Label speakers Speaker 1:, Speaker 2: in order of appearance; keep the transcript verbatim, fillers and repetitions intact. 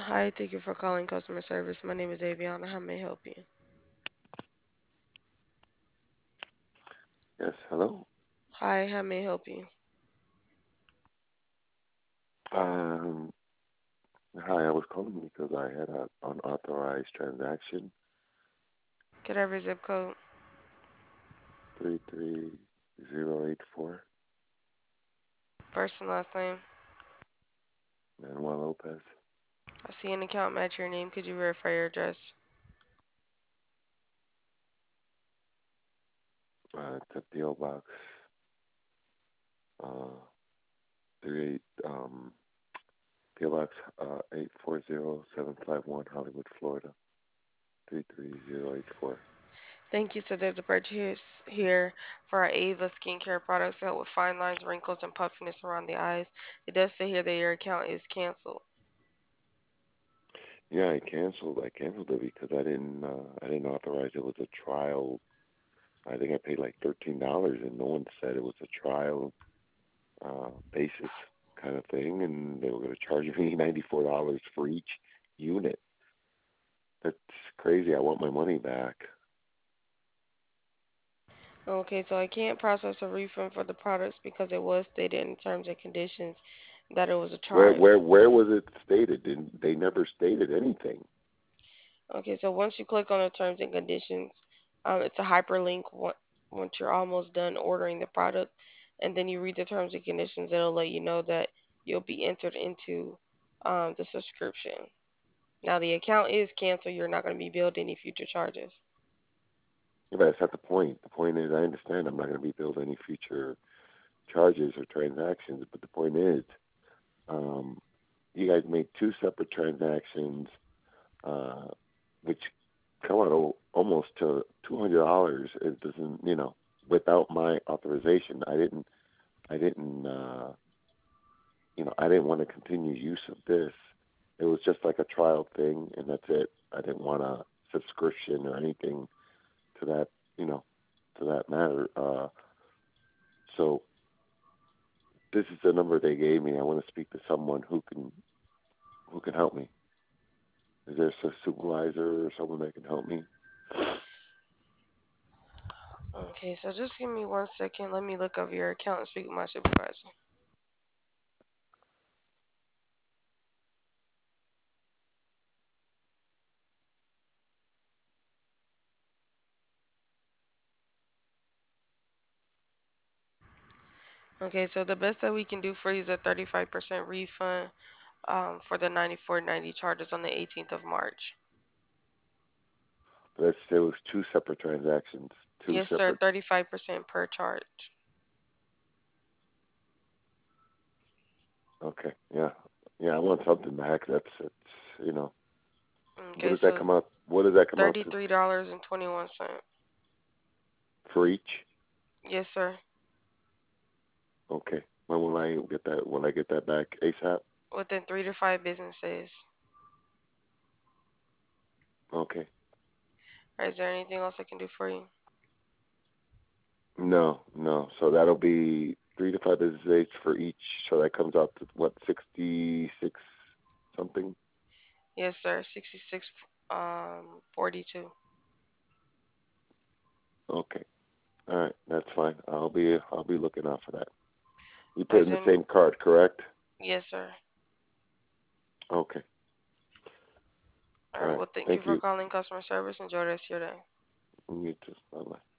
Speaker 1: Hi, thank you for calling customer service. My name is Aviana. How may I help you?
Speaker 2: Yes, hello.
Speaker 1: Hi, how may I help you?
Speaker 2: Um, Hi, I was calling because I had an unauthorized transaction,
Speaker 1: Could I have your zip code?
Speaker 2: three three zero eight four,
Speaker 1: First and last name.
Speaker 2: Manuel Lopez,
Speaker 1: I see an account match your name. Could you verify your address?
Speaker 2: uh, it's a P O Box, uh, three eight, um, P O Box, uh, eight four zero seven five one, Hollywood, Florida, three three zero eight four.
Speaker 1: Thank you. So there's a purchase here for our Ava skincare products that help with fine lines, wrinkles, and puffiness around the eyes. It does say here that your account is canceled.
Speaker 2: Yeah, I canceled. I canceled it because I didn't, uh, I didn't authorize it was a trial. I think I paid like thirteen dollars, and no one said it was a trial uh, basis kind of thing, and they were going to charge me ninety-four dollars for each unit. That's crazy. I want my money back.
Speaker 1: Okay, so I can't process a refund for the products because it was stated in terms and conditions that it was a
Speaker 2: Where
Speaker 1: trial.
Speaker 2: where where was it stated? Didn't they never stated anything?
Speaker 1: Okay, so once you click on the terms and conditions, um, it's a hyperlink on- once you're almost done ordering the product, and then you read the terms and conditions. It'll let you know that you'll be entered into um, the subscription. Now, the account is canceled. You're not going to be billed any future charges.
Speaker 2: Yeah, but that's not the point. The point is, I understand I'm not going to be billed any future charges or transactions, but the point is, um, you guys made two separate transactions, uh, which come out al- almost to two hundred dollars. It doesn't, you know, without my authorization. I didn't I didn't uh, you know, I didn't want to continue use of this. It was just like a trial thing, and that's it. I didn't want a subscription or anything to that, you know, to that matter. Uh, so this is the number they gave me. I want to speak to someone who can who can help me. Is there a supervisor or someone that can help me?
Speaker 1: Okay, so just give me one second. Let me look over your account and speak with my supervisor. Okay, so the best that we can do for you is a thirty-five percent refund um, for the ninety-four ninety charges on the eighteenth of March.
Speaker 2: Let's say it was two separate transactions, two
Speaker 1: Yes, sir,
Speaker 2: separate.
Speaker 1: thirty-five percent per charge.
Speaker 2: Okay, yeah, yeah. I want something back. That's it's you know. What
Speaker 1: Okay,
Speaker 2: does that
Speaker 1: so
Speaker 2: come out? What does that come out to
Speaker 1: thirty-three dollars and twenty-one cents.
Speaker 2: for each?
Speaker 1: Yes, sir.
Speaker 2: Okay. When will I get that? Will I get that back ASAP?
Speaker 1: Within three to five business days.
Speaker 2: Okay.
Speaker 1: All right, is there anything else I can do for you?
Speaker 2: No, no. So that'll be three to five business days for each. So that comes out to what, sixty six something?
Speaker 1: Yes, sir. sixty-six um forty-two.
Speaker 2: Okay. All right. That's fine. I'll be I'll be looking out for that. You
Speaker 1: All right,
Speaker 2: put
Speaker 1: is
Speaker 2: in the
Speaker 1: there any-
Speaker 2: same card, correct?
Speaker 1: Yes, sir.
Speaker 2: Okay.
Speaker 1: All
Speaker 2: All
Speaker 1: right,
Speaker 2: right.
Speaker 1: well, thank you
Speaker 2: Thank
Speaker 1: for
Speaker 2: you.
Speaker 1: calling customer service. Enjoy the rest of your day.
Speaker 2: You too. Bye bye.